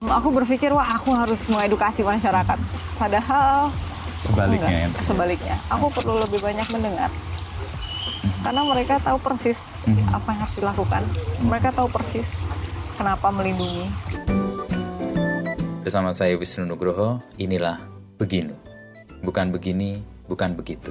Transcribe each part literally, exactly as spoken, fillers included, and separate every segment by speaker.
Speaker 1: Aku berpikir, wah aku harus mengedukasi masyarakat. Padahal
Speaker 2: sebaliknya,
Speaker 1: enggak, sebaliknya. Aku perlu lebih banyak mendengar. Mm-hmm. Karena mereka tahu persis mm-hmm. apa yang harus dilakukan. Mm-hmm. Mereka tahu persis kenapa melindungi.
Speaker 2: Bersama saya Wisnu Nugroho, inilah Beginu. Bukan begini, bukan begitu.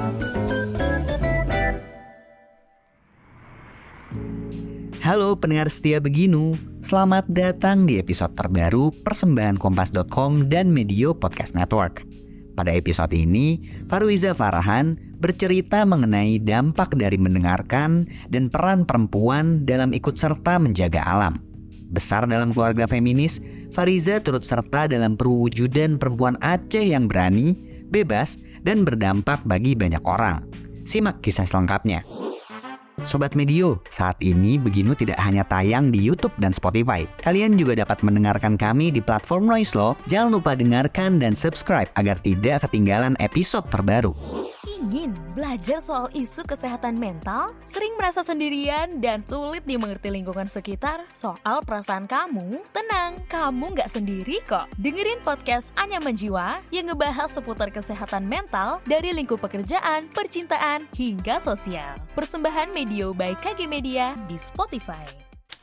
Speaker 3: Halo pendengar setia Beginu, selamat datang di episode terbaru persembahan kompas dot com dan Medio Podcast Network. Pada episode ini, Faruiza Farahan bercerita mengenai dampak dari mendengarkan dan peran perempuan dalam ikut serta menjaga alam. Besar dalam keluarga feminis, Fariza turut serta dalam perwujudan perempuan Aceh yang berani, bebas, dan berdampak bagi banyak orang. Simak kisah selengkapnya. Sobat Medio, saat ini Beginu tidak hanya tayang di YouTube dan Spotify. Kalian juga dapat mendengarkan kami di platform Noise Law. Jangan lupa dengarkan dan subscribe agar tidak ketinggalan episode terbaru.
Speaker 4: Ingin belajar soal isu kesehatan mental? Sering merasa sendirian dan sulit dimengerti lingkungan sekitar soal perasaan kamu? Tenang, kamu nggak sendiri kok. Dengerin podcast Anyaman Jiwa yang ngebahas seputar kesehatan mental dari lingkup pekerjaan, percintaan, hingga sosial. Persembahan Medio by K G Media di Spotify.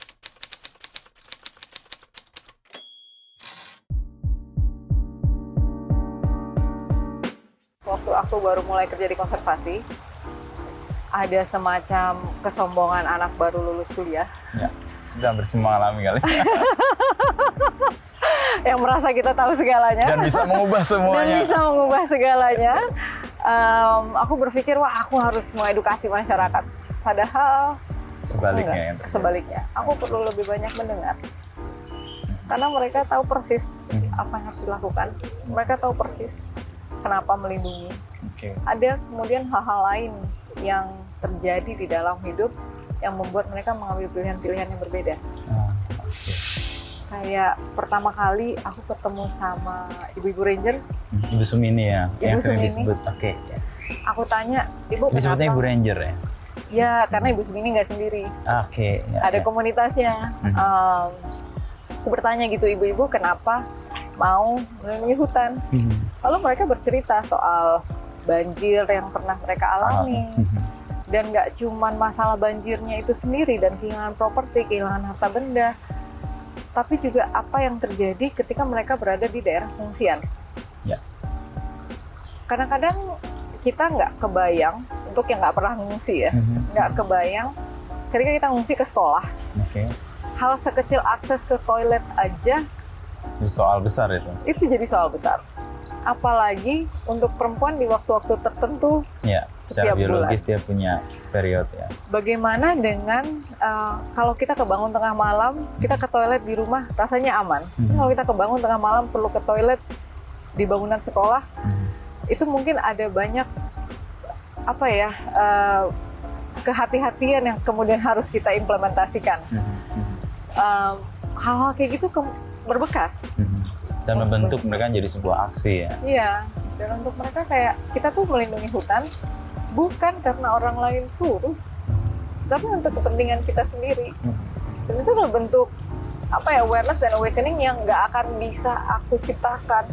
Speaker 1: Waktu aku baru mulai kerja di konservasi, ada semacam kesombongan anak baru lulus kuliah.
Speaker 2: Ya, kita hampir semua alami kali.
Speaker 1: Yang merasa kita tahu segalanya.
Speaker 2: Dan bisa mengubah semuanya.
Speaker 1: Dan bisa mengubah segalanya. Um, aku berpikir, wah aku harus mengedukasi masyarakat. Padahal
Speaker 2: sebaliknya.
Speaker 1: Enggak, sebaliknya. Aku perlu lebih banyak mendengar. Karena mereka tahu persis hmm. apa yang harus dilakukan. Mereka tahu persis kenapa melindungi. Okay. Ada kemudian hal-hal lain yang terjadi di dalam hidup yang membuat mereka mengambil pilihan-pilihan yang berbeda. Oh, okay. Kayak pertama kali aku ketemu sama ibu-ibu ranger.
Speaker 2: Ibu Sumini ya,
Speaker 1: Ibu
Speaker 2: yang sering
Speaker 1: Sumini.
Speaker 2: disebut. Oke. Okay.
Speaker 1: Aku tanya, ibu kenapa?
Speaker 2: Disebutnya ibu ranger ya?
Speaker 1: Ya, karena ibu Sumini nggak sendiri.
Speaker 2: Oke. Okay. Ya,
Speaker 1: Ada
Speaker 2: ya.
Speaker 1: komunitasnya. Mm-hmm. Um, aku bertanya gitu, ibu-ibu kenapa mau melindungi hutan. Mm-hmm. Lalu mereka bercerita soal banjir yang pernah mereka alami. Mm-hmm. Dan nggak cuman masalah banjirnya itu sendiri dan kehilangan properti, kehilangan harta benda, tapi juga apa yang terjadi ketika mereka berada di daerah pengungsian. Yeah. Kadang-kadang kita nggak kebayang, untuk yang nggak pernah ngungsi ya, mm-hmm. nggak kebayang ketika kita ngungsi ke sekolah. Okay. Hal sekecil akses ke toilet aja
Speaker 2: itu soal besar itu.
Speaker 1: Itu jadi soal besar. Apalagi untuk perempuan di waktu-waktu tertentu.
Speaker 2: Ya, secara biologis bulan. Dia punya period ya.
Speaker 1: Bagaimana dengan uh, kalau kita kebangun tengah malam, hmm. kita ke toilet di rumah rasanya aman. Hmm. Kalau kita kebangun tengah malam perlu ke toilet di bangunan sekolah, hmm. itu mungkin ada banyak apa ya uh, kehati-hatian yang kemudian harus kita implementasikan. Hmm. Uh, hal-hal kayak gitu ke- berbekas.
Speaker 2: Dan membentuk mereka jadi sebuah aksi ya.
Speaker 1: Iya, dan untuk mereka kayak kita tuh melindungi hutan bukan karena orang lain suruh, tapi untuk kepentingan kita sendiri. Dan itu adalah bentuk apa ya, awareness dan awakening yang nggak akan bisa aku ciptakan.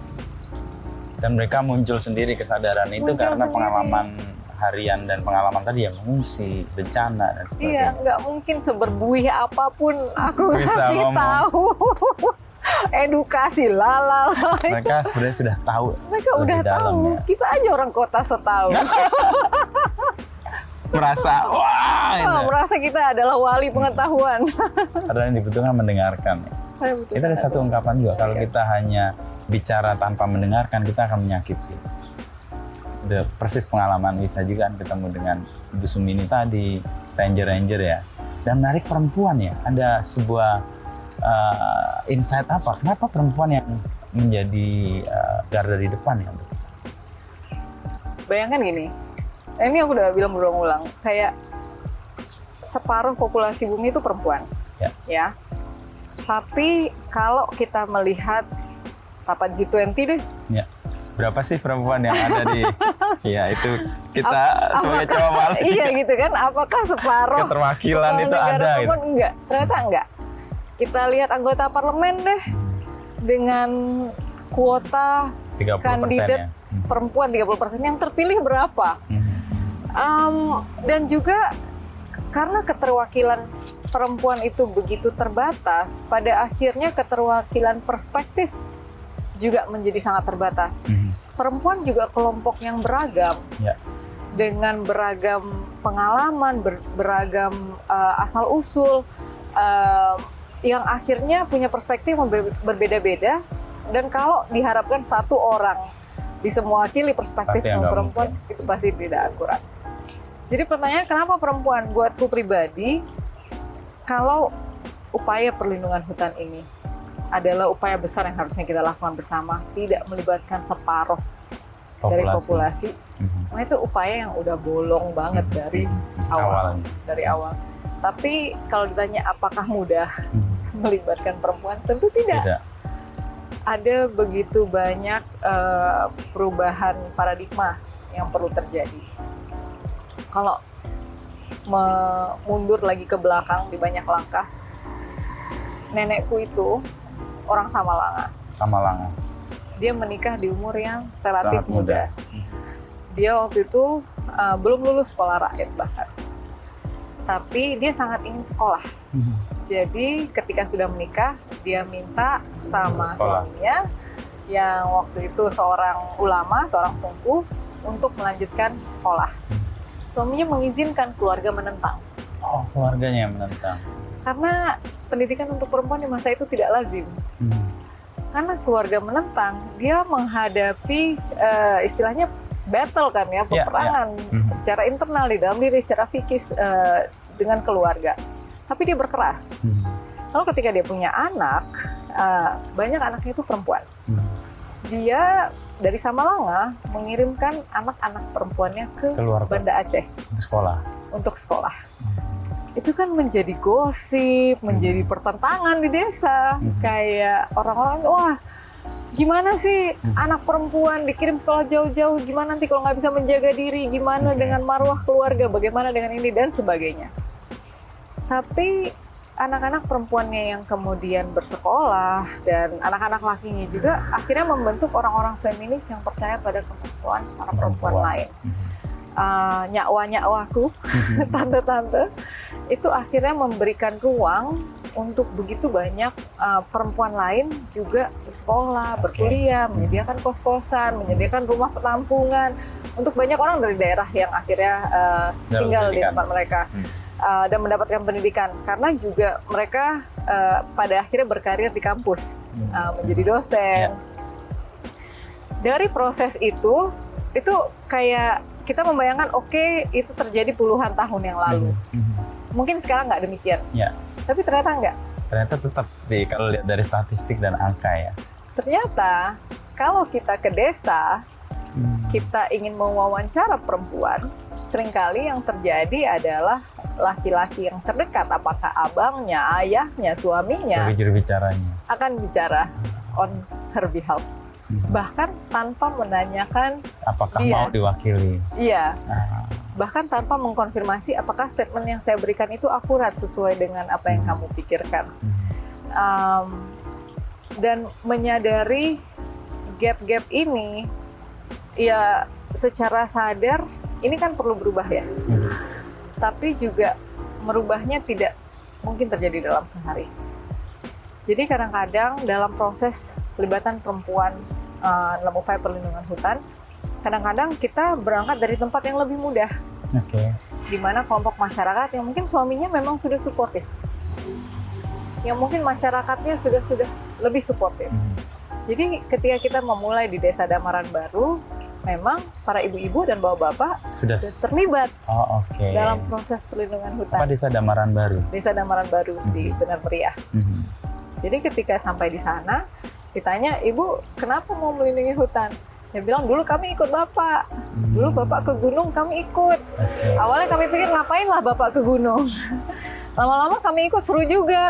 Speaker 2: Dan mereka muncul sendiri kesadaran muncul itu karena sendiri. Pengalaman harian dan pengalaman tadi ya, mengungsi, bencana dan sebagainya.
Speaker 1: Iya, nggak mungkin seberbuih apapun aku kasih tahu. Edukasi lalala.
Speaker 2: Mereka sebenarnya sudah tahu.
Speaker 1: Mereka udah tahu. Ya. Kita aja orang kota setahu.
Speaker 2: merasa wah.
Speaker 1: Oh, merasa kita adalah wali pengetahuan.
Speaker 2: Karena yang dibutuhkan mendengarkan. Itu ada satu ungkapan juga. Kalau kita hanya bicara tanpa mendengarkan, kita akan menyakiti. The persis pengalaman bisa juga kan ketemu dengan Ibu Sumini tadi, ranger-ranger ya. Dan menarik perempuan ya. Ada sebuah uh, insight apa? Kenapa perempuan yang menjadi uh, garda di depan ya?
Speaker 1: Bayangkan gini, ini aku udah bilang berulang-ulang, kayak separuh populasi bumi itu perempuan, ya. ya. Tapi kalau kita melihat papan G dua puluh deh,
Speaker 2: ya. Berapa sih perempuan yang ada di ya itu kita Ap- sebagai cowok malah
Speaker 1: iya gitu kan, apakah separuh
Speaker 2: keterwakilan itu ada gitu.
Speaker 1: Enggak, ternyata enggak. Kita lihat anggota parlemen deh, dengan kuota kandidat ya. perempuan tiga puluh persen, yang terpilih berapa? Um, dan juga karena keterwakilan perempuan itu begitu terbatas, pada akhirnya keterwakilan perspektif juga menjadi sangat terbatas. Mm-hmm. Perempuan juga kelompok yang beragam, yeah. dengan beragam pengalaman, ber, beragam uh, asal-usul, uh, yang akhirnya punya perspektif yang ber, berbeda-beda, dan kalau diharapkan satu orang bisa mewakili perspektif perempuan, mungkin. Itu pasti tidak akurat. Jadi pertanyaan, kenapa perempuan? Buatku pribadi, kalau upaya perlindungan hutan ini adalah upaya besar yang harusnya kita lakukan bersama, tidak melibatkan separuh populasi. dari populasi, mm-hmm. nah itu upaya yang udah bolong banget mm-hmm. dari mm-hmm. awal, Awalnya. dari awal. Tapi kalau ditanya apakah mudah mm-hmm. melibatkan perempuan, tentu tidak. tidak. Ada begitu banyak uh, perubahan paradigma yang perlu terjadi. Kalau mundur lagi ke belakang di banyak langkah, nenekku itu orang Samalanga.
Speaker 2: Samalanga.
Speaker 1: Dia menikah di umur yang relatif
Speaker 2: Sangat muda.
Speaker 1: muda. Dia waktu itu uh, belum lulus sekolah rakyat bahkan. Tapi dia sangat ingin sekolah. Hmm. Jadi ketika sudah menikah, dia minta sama suaminya yang waktu itu seorang ulama, seorang tungku, untuk melanjutkan sekolah. Suaminya mengizinkan, keluarga menentang.
Speaker 2: Oh, keluarganya yang menentang.
Speaker 1: Karena pendidikan untuk perempuan di masa itu tidak lazim. Hmm. Karena keluarga menentang, dia menghadapi uh, istilahnya battle kan ya, peperangan yeah, yeah. Hmm. secara internal di dalam diri, secara fikis uh, dengan keluarga. Tapi dia berkeras. Hmm. Lalu ketika dia punya anak, uh, banyak anaknya itu perempuan. Hmm. Dia dari Samalanga mengirimkan anak-anak perempuannya ke Keluar, Banda Aceh
Speaker 2: untuk sekolah.
Speaker 1: Untuk sekolah. Hmm. Itu kan menjadi gosip, menjadi hmm. pertentangan di desa. Hmm. Kayak orang-orang, wah gimana sih hmm. anak perempuan dikirim sekolah jauh-jauh, gimana nanti kalau nggak bisa menjaga diri, gimana okay. dengan marwah keluarga, bagaimana dengan ini dan sebagainya. Tapi anak-anak perempuannya yang kemudian bersekolah dan anak-anak lakinya juga akhirnya membentuk orang-orang feminis yang percaya pada kemampuan para perempuan lain. Uh, nyakwa-nyakwaku, tante-tante, itu akhirnya memberikan ruang untuk begitu banyak uh, perempuan lain juga bersekolah, berkuliah, menyediakan kos-kosan, menyediakan rumah penampungan untuk banyak orang dari daerah yang akhirnya uh, tinggal di tempat mereka. Hmm. Uh, dan mendapatkan pendidikan, karena juga mereka uh, pada akhirnya berkarir di kampus, uh, menjadi dosen. Yeah. Dari proses itu, itu kayak kita membayangkan, oke okay, itu terjadi puluhan tahun yang lalu. Mm-hmm. Mungkin sekarang nggak demikian, yeah. tapi ternyata nggak.
Speaker 2: Ternyata tetap di, kalau lihat dari statistik dan angka ya.
Speaker 1: Ternyata kalau kita ke desa, mm. kita ingin mewawancara perempuan, seringkali yang terjadi adalah laki-laki yang terdekat, apakah abangnya, ayahnya, suaminya,
Speaker 2: sebagai juru bicaranya,
Speaker 1: akan bicara on her behalf. Hmm. Bahkan tanpa menanyakan
Speaker 2: apakah
Speaker 1: dia
Speaker 2: mau diwakili.
Speaker 1: Iya.
Speaker 2: Ah.
Speaker 1: Bahkan tanpa mengkonfirmasi apakah statement yang saya berikan itu akurat sesuai dengan apa yang hmm. kamu pikirkan. Hmm. Um, dan menyadari gap-gap ini, ya secara sadar ini kan perlu berubah ya. Hmm. Tapi juga merubahnya tidak mungkin terjadi dalam sehari. Jadi kadang-kadang dalam proses pelibatan perempuan uh, dalam upaya perlindungan hutan, kadang-kadang kita berangkat dari tempat yang lebih mudah.
Speaker 2: Oke. Okay.
Speaker 1: Di mana kelompok masyarakat yang mungkin suaminya memang sudah suportif, yang mungkin masyarakatnya sudah sudah lebih suportif. Hmm. Jadi ketika kita memulai di Desa Damaran Baru, memang para ibu-ibu dan bapak-bapak sudah terlibat
Speaker 2: oh, okay.
Speaker 1: dalam proses perlindungan hutan.
Speaker 2: Apa Desa Damaran Baru?
Speaker 1: Desa Damaran Baru mm-hmm. di Benar Meriah. Mm-hmm. Jadi ketika sampai di sana, ditanya, ibu kenapa mau melindungi hutan? Dia bilang, dulu kami ikut bapak. Mm-hmm. Dulu bapak ke gunung, kami ikut. Okay. Awalnya kami pikir, ngapain lah bapak ke gunung? Lama-lama kami ikut, seru juga.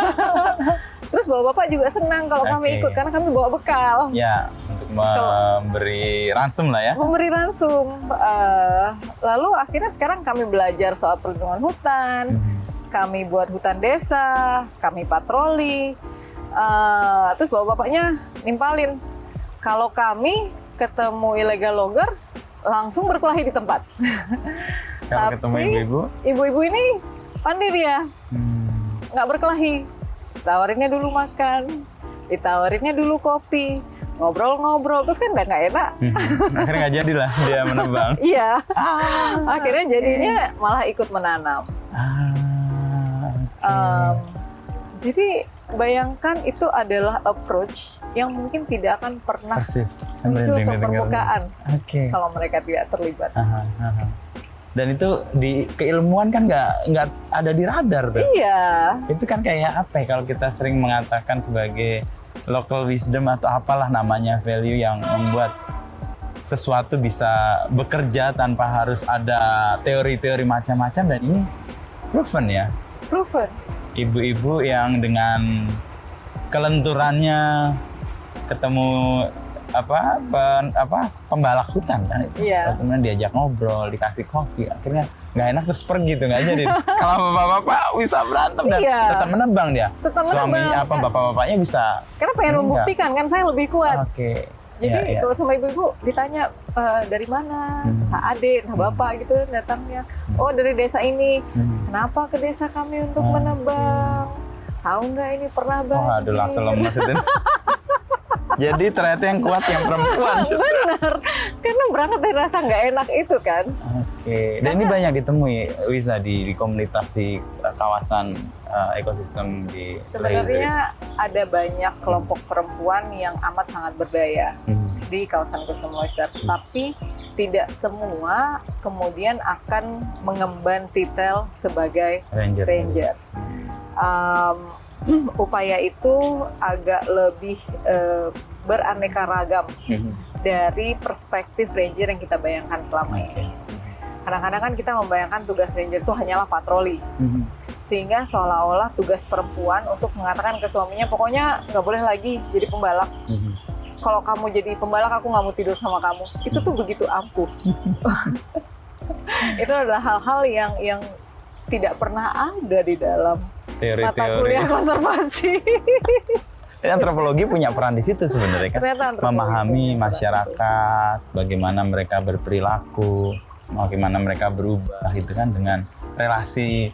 Speaker 1: Terus bapak-bapak juga senang kalau okay. kami ikut, karena kami bawa bekal.
Speaker 2: Ya, untuk memberi ransum lah ya.
Speaker 1: Memberi ransum. Uh, lalu akhirnya sekarang kami belajar soal perlindungan hutan. Mm-hmm. kami buat hutan desa, kami patroli, uh, terus bapak-bapaknya nimpalin. Kalau kami ketemu illegal logger, langsung berkelahi di tempat.
Speaker 2: Kalau ketemu ibu-ibu?
Speaker 1: Ibu-ibu ini pandai dia,
Speaker 2: hmm.
Speaker 1: nggak berkelahi. Tawarinnya dulu makan, ditawarinnya dulu kopi, ngobrol-ngobrol, terus kan udah nggak enak.
Speaker 2: Hmm. Akhirnya nggak jadilah dia menebang.
Speaker 1: Iya, ah, akhirnya jadinya malah ikut menanam.
Speaker 2: Ah, okay.
Speaker 1: um, jadi bayangkan itu adalah approach yang mungkin tidak akan pernah
Speaker 2: Persis.
Speaker 1: muncul ke permukaan
Speaker 2: okay.
Speaker 1: kalau mereka tidak terlibat.
Speaker 2: Aha, aha. Dan itu di keilmuan kan nggak nggak ada di radar tuh.
Speaker 1: Iya.
Speaker 2: Itu kan kayak apa ya kalau kita sering mengatakan sebagai local wisdom atau apalah namanya, value yang membuat sesuatu bisa bekerja tanpa harus ada teori-teori macam-macam, dan ini proven ya.
Speaker 1: Proven.
Speaker 2: Ibu-ibu yang dengan kelenturannya ketemu apa pen, apa pembalak hutan kan itu.
Speaker 1: Iya.
Speaker 2: Kemudian diajak ngobrol, dikasih kopi, akhirnya nggak enak terus pergi tuh, nggak jadi. Kalau bapak-bapak bisa berantem dan
Speaker 1: iya.
Speaker 2: tetap menebang dia.
Speaker 1: Tetap
Speaker 2: Suami
Speaker 1: menebang,
Speaker 2: apa bapak-bapaknya bisa.
Speaker 1: Karena pengen
Speaker 2: enggak.
Speaker 1: membuktikan kan saya lebih kuat.
Speaker 2: Oke. Okay.
Speaker 1: Jadi
Speaker 2: ya, ya.
Speaker 1: kalau sama ibu-ibu ditanya e, dari mana,
Speaker 2: hmm.
Speaker 1: nah adik, nah bapak hmm. gitu datangnya.
Speaker 2: Hmm.
Speaker 1: Oh dari desa ini.
Speaker 2: Hmm.
Speaker 1: Kenapa ke desa kami untuk
Speaker 2: hmm.
Speaker 1: menebang? Tahu nggak ini pernah banget?
Speaker 2: Oh aduh langsung lemes itu. Jadi ternyata yang kuat yang perempuan.
Speaker 1: Benar, karena berangkat dari rasa nggak enak itu kan.
Speaker 2: Oke, okay. Dan karena, ini banyak ditemui Wiza di, di komunitas di kawasan uh, ekosistem di.
Speaker 1: Sebenarnya ada banyak kelompok perempuan yang amat sangat berdaya hmm. di kawasan Kusuma Oyster, hmm. tapi tidak semua kemudian akan mengemban titel sebagai ranger. ranger. Um, upaya itu agak lebih uh, beraneka ragam mm-hmm. dari perspektif ranger yang kita bayangkan selama ini. Kadang-kadang kan kita membayangkan tugas ranger itu hanyalah patroli, mm-hmm. sehingga seolah-olah tugas perempuan untuk mengatakan ke suaminya, pokoknya nggak boleh lagi jadi pembalak. Mm-hmm. Kalau kamu jadi pembalak, aku nggak mau tidur sama kamu. Itu tuh begitu ampuh. Itu adalah hal-hal yang yang tidak pernah ada di dalam
Speaker 2: teori-teori
Speaker 1: mata kuliah konservasi.
Speaker 2: Antropologi punya peran di situ sebenarnya kan, memahami masyarakat, bagaimana mereka berperilaku, bagaimana mereka berubah gitu kan, dengan relasi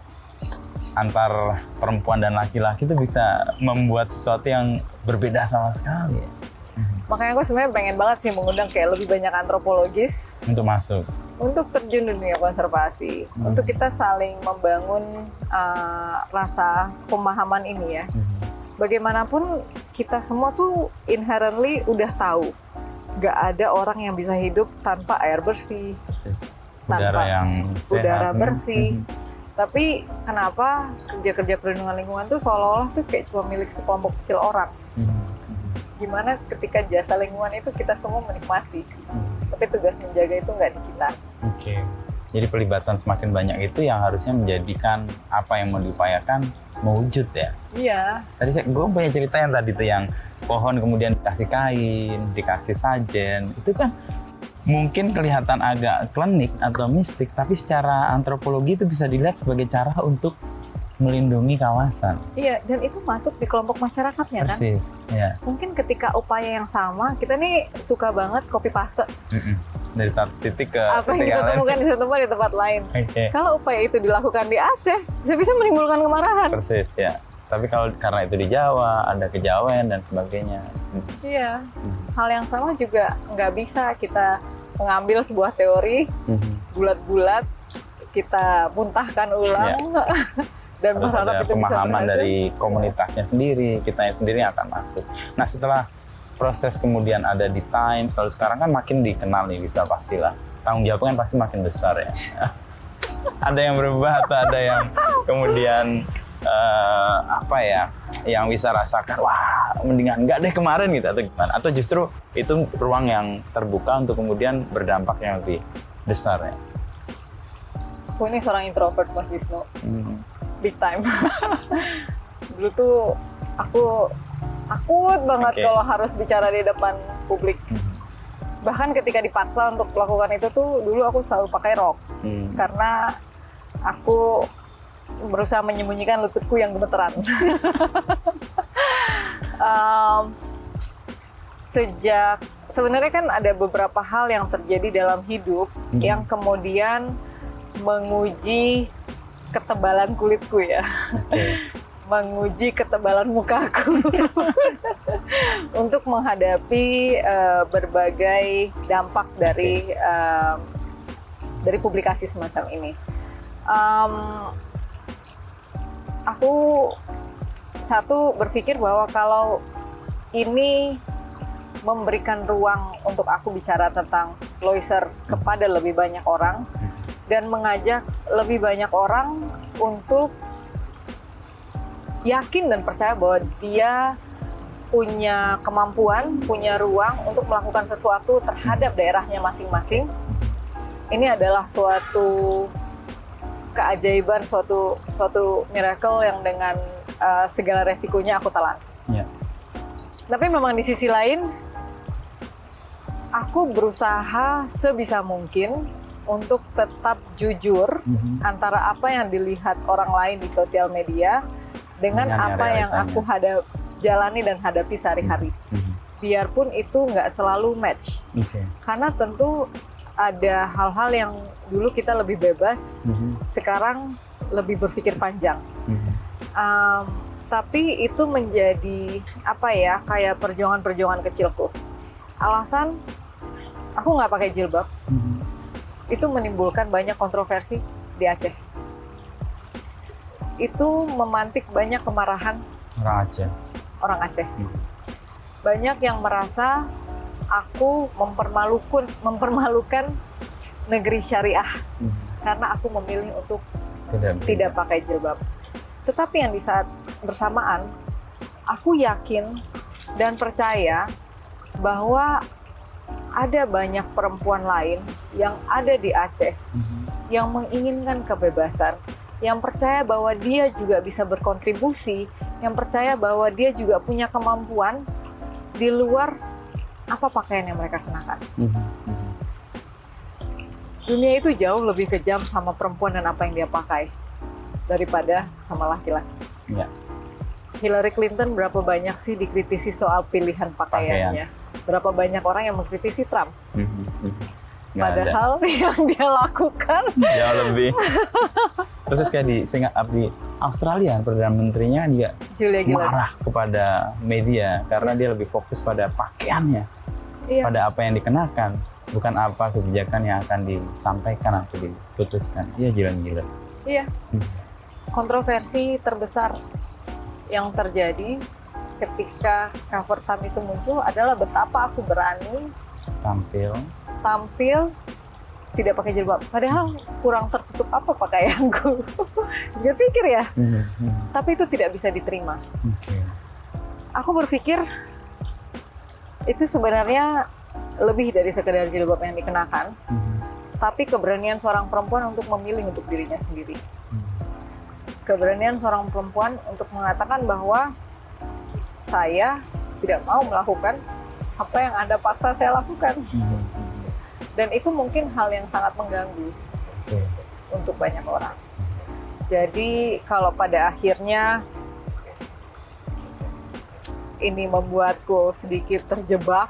Speaker 2: antar perempuan dan laki-laki itu bisa membuat sesuatu yang berbeda sama sekali.
Speaker 1: Makanya gue sebenarnya pengen banget sih mengundang kayak lebih banyak antropologis
Speaker 2: untuk masuk, untuk
Speaker 1: terjun di dunia konservasi, hmm. untuk kita saling membangun uh, rasa pemahaman ini ya. Hmm. Bagaimanapun kita semua tuh inherently udah tahu, gak ada orang yang bisa hidup tanpa air bersih,
Speaker 2: udara tanpa yang sehat,
Speaker 1: udara bersih. Hmm. Tapi kenapa kerja-kerja perlindungan lingkungan tuh seolah-olah tuh kayak cuma milik sekelompok kecil orang? Hmm. Gimana ketika jasa lingkungan itu kita semua menikmati, hmm. tapi tugas menjaga itu nggak di kita.
Speaker 2: Oke, okay. Jadi pelibatan semakin banyak itu yang harusnya menjadikan apa yang mau diupayakan mewujud ya.
Speaker 1: Iya.
Speaker 2: Tadi saya, gue punya cerita yang tadi tuh yang pohon kemudian dikasih kain, dikasih sajen, itu kan mungkin kelihatan agak klinik atau mistik, tapi secara antropologi itu bisa dilihat sebagai cara untuk melindungi kawasan.
Speaker 1: Iya, dan itu masuk di kelompok masyarakatnya kan?
Speaker 2: Persis, ya.
Speaker 1: Mungkin ketika upaya yang sama, kita nih suka banget copy paste. Mm-mm.
Speaker 2: Dari satu titik ke
Speaker 1: apa
Speaker 2: titik
Speaker 1: yang kita temukan di satu tempat di tempat lain. Okay. Kalau upaya itu dilakukan di Aceh, bisa-bisa menimbulkan kemarahan.
Speaker 2: Persis, ya. Tapi kalau karena itu di Jawa, ada kejawen dan sebagainya.
Speaker 1: Iya, hmm. hal yang sama juga nggak bisa kita mengambil sebuah teori, hmm. bulat-bulat, kita muntahkan ulang. Ya. Dan
Speaker 2: harus ada pemahaman dari komunitasnya sendiri, kitanya sendiri yang akan masuk. Nah setelah proses kemudian ada di Times, lalu sekarang kan makin dikenal nih, bisa pastilah. Tanggung jawabnya kan pasti makin besar ya. Ada yang berubah atau ada yang kemudian uh, apa ya, yang bisa rasakan, wah mendingan enggak deh kemarin gitu, atau gimana? Atau justru itu ruang yang terbuka untuk kemudian berdampak yang lebih besar ya?
Speaker 1: Aku ini seorang introvert Mas Wisnu. Hmm. Big time. Dulu tuh aku takut banget okay. kalau harus bicara di depan publik. Mm-hmm. Bahkan ketika dipaksa untuk melakukan itu tuh dulu aku selalu pakai rok. Mm. Karena aku berusaha menyembunyikan lututku yang gemeteran. um, sejak sebenarnya kan ada beberapa hal yang terjadi dalam hidup hmm. yang kemudian menguji ketebalan kulitku ya, okay. menguji ketebalan mukaku untuk menghadapi uh, berbagai dampak dari okay. uh, dari publikasi semacam ini. Um, aku satu berpikir bahwa kalau ini memberikan ruang untuk aku bicara tentang Loiser kepada lebih banyak orang dan mengajak lebih banyak orang untuk yakin dan percaya bahwa dia punya kemampuan, punya ruang untuk melakukan sesuatu terhadap daerahnya masing-masing. Ini adalah suatu keajaiban, suatu suatu miracle yang dengan uh, segala resikonya aku telan. Yeah. Tapi memang di sisi lain, aku berusaha sebisa mungkin untuk tetap jujur mm-hmm. antara apa yang dilihat orang lain di sosial media dengan, dengan apa yang aku hadap, jalani dan hadapi sehari-hari. Mm-hmm. Biarpun itu nggak selalu match. Okay. Karena tentu ada hal-hal yang dulu kita lebih bebas, mm-hmm. sekarang lebih berpikir panjang. Mm-hmm. Um, tapi itu menjadi apa ya, kayak perjuangan-perjuangan kecilku. Alasan aku nggak pakai jilbab, mm-hmm. itu menimbulkan banyak kontroversi di Aceh. Itu memantik banyak kemarahan
Speaker 2: orang Aceh.
Speaker 1: Orang Aceh. Mm-hmm. Banyak yang merasa aku mempermalukan mempermalukan negeri syariah hmm. karena aku memilih untuk tidak, tidak pakai jilbab. Tetapi yang di saat bersamaan, aku yakin dan percaya bahwa ada banyak perempuan lain yang ada di Aceh hmm. yang menginginkan kebebasan, yang percaya bahwa dia juga bisa berkontribusi, yang percaya bahwa dia juga punya kemampuan di luar apa pakaian yang mereka kenakan. Mm-hmm. Dunia itu jauh lebih kejam sama perempuan dan apa yang dia pakai daripada sama laki-laki. Yeah. Hillary Clinton berapa banyak sih dikritisi soal pilihan pakaiannya? Pakaian. Berapa banyak orang yang mengkritisi Trump? Mm-hmm. Padahal ada. Yang dia lakukan
Speaker 2: jauh lebih. Terus kayak di Singapura, di Australia, Perdana Menterinya dia Julia marah kepada media karena dia lebih fokus pada pakaiannya, iya. pada apa yang dikenakan, bukan apa kebijakan yang akan disampaikan atau diputuskan. Iya, gila-gila.
Speaker 1: Iya. Hmm. Kontroversi terbesar yang terjadi ketika cover Time itu muncul adalah betapa aku berani
Speaker 2: tampil
Speaker 1: tampil tidak pakai jilbab, padahal kurang tertutup apa pakaianku. Gue pikir ya, mm-hmm. tapi itu tidak bisa diterima. Okay. Aku berpikir itu sebenarnya lebih dari sekedar jilbab yang dikenakan, mm-hmm. tapi keberanian seorang perempuan untuk memilih untuk dirinya sendiri. Mm-hmm. Keberanian seorang perempuan untuk mengatakan bahwa saya tidak mau melakukan apa yang Anda paksa saya lakukan. Mm-hmm. Dan itu mungkin hal yang sangat mengganggu okay. untuk banyak orang. Jadi kalau pada akhirnya ini membuatku sedikit terjebak,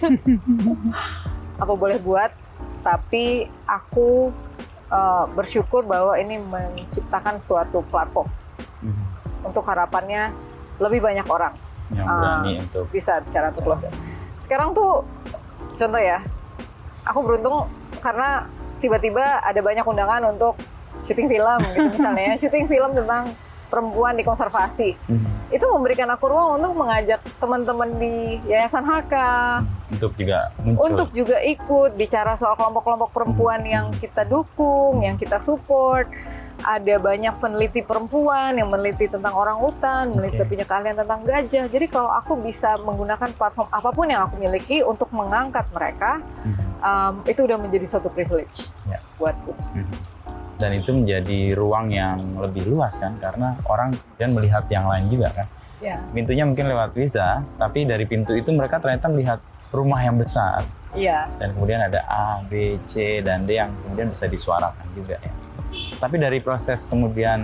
Speaker 1: apa boleh buat, tapi aku uh, bersyukur bahwa ini menciptakan suatu platform mm-hmm. untuk harapannya lebih banyak orang
Speaker 2: yang berani uh, untuk
Speaker 1: bisa bicara untuk Loiser. Sekarang tuh contoh ya, aku beruntung karena tiba-tiba ada banyak undangan untuk syuting film gitu misalnya, syuting film tentang perempuan di konservasi. Mm-hmm. Itu memberikan aku ruang untuk mengajak teman-teman di Yayasan H K
Speaker 2: mm-hmm. untuk juga muncul.
Speaker 1: Untuk juga ikut bicara soal kelompok-kelompok perempuan mm-hmm. yang kita dukung, mm-hmm. yang kita support. Ada banyak peneliti perempuan yang meneliti tentang orang hutan, meneliti okay. punya keahlian tentang gajah. Jadi kalau aku bisa menggunakan platform apapun yang aku miliki untuk mengangkat mereka, mm-hmm. um, itu udah menjadi suatu privilege yeah. buatku.
Speaker 2: Mm-hmm. Dan itu menjadi ruang yang lebih luas kan, karena orang dan melihat yang lain juga kan. Yeah. Pintunya mungkin lewat visa, tapi dari pintu itu mereka ternyata melihat rumah yang besar.
Speaker 1: Iya. Yeah.
Speaker 2: Dan kemudian ada A, B, C, dan D yang kemudian bisa disuarakan juga ya. Tapi dari proses kemudian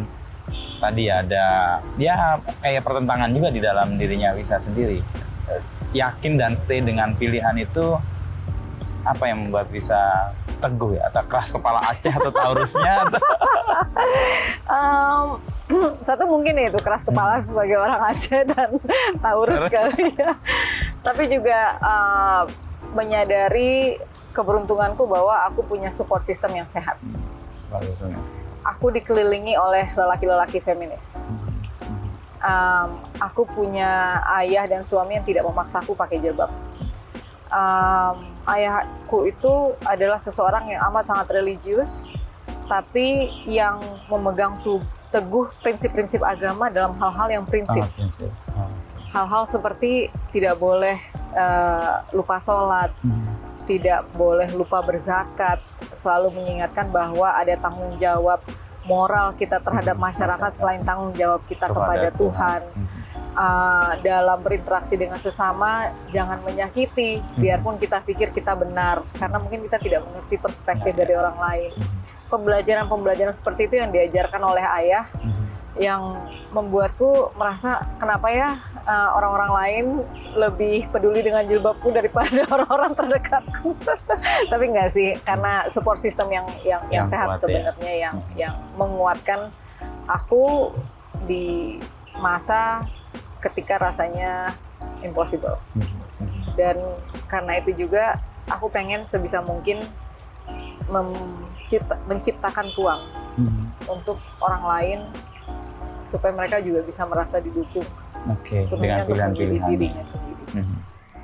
Speaker 2: tadi ada ya kayak pertentangan juga di dalam dirinya Wisa sendiri. Yakin dan stay dengan pilihan itu apa yang membuat Wisa teguh ya? Atau keras kepala Aceh atau Taurusnya? Atau...
Speaker 1: um, satu mungkin itu keras kepala sebagai orang Aceh dan Taurus kali ya. Tapi juga uh, menyadari keberuntunganku bahwa aku punya support system yang sehat. Aku dikelilingi oleh lelaki-lelaki feminis. Um, aku punya ayah dan suami yang tidak memaksaku pakai jilbab. Um, ayahku itu adalah seseorang yang amat sangat religius, tapi yang memegang tuh teguh prinsip-prinsip agama dalam hal-hal yang prinsip. Oh, prinsip. Oh, okay. Hal-hal seperti tidak boleh uh, lupa sholat, hmm. tidak boleh lupa berzakat, selalu mengingatkan bahwa ada tanggung jawab moral kita terhadap masyarakat selain tanggung jawab kita kepada, kepada Tuhan. Tuhan. Uh, dalam berinteraksi dengan sesama, jangan menyakiti, biarpun kita pikir kita benar, karena mungkin kita tidak mengerti perspektif dari orang lain. Pembelajaran-pembelajaran seperti itu yang diajarkan oleh ayah, yang membuatku merasa kenapa ya uh, orang-orang lain lebih peduli dengan jilbabku daripada orang-orang terdekatku. Tapi enggak sih, karena support system yang yang, yang, yang sehat sebenarnya, ya. yang yang menguatkan aku di masa ketika rasanya impossible. Dan karena itu juga aku pengen sebisa mungkin mencipta, menciptakan ruang mm-hmm. untuk orang lain supaya mereka juga bisa merasa didukung.
Speaker 2: Oke, okay, dengan pilihan-pilihan dirinya sendiri. Mm-hmm.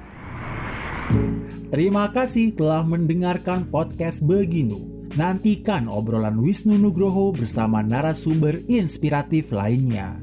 Speaker 5: Terima kasih telah mendengarkan podcast Beginu. Nantikan obrolan Wisnu Nugroho bersama narasumber inspiratif lainnya.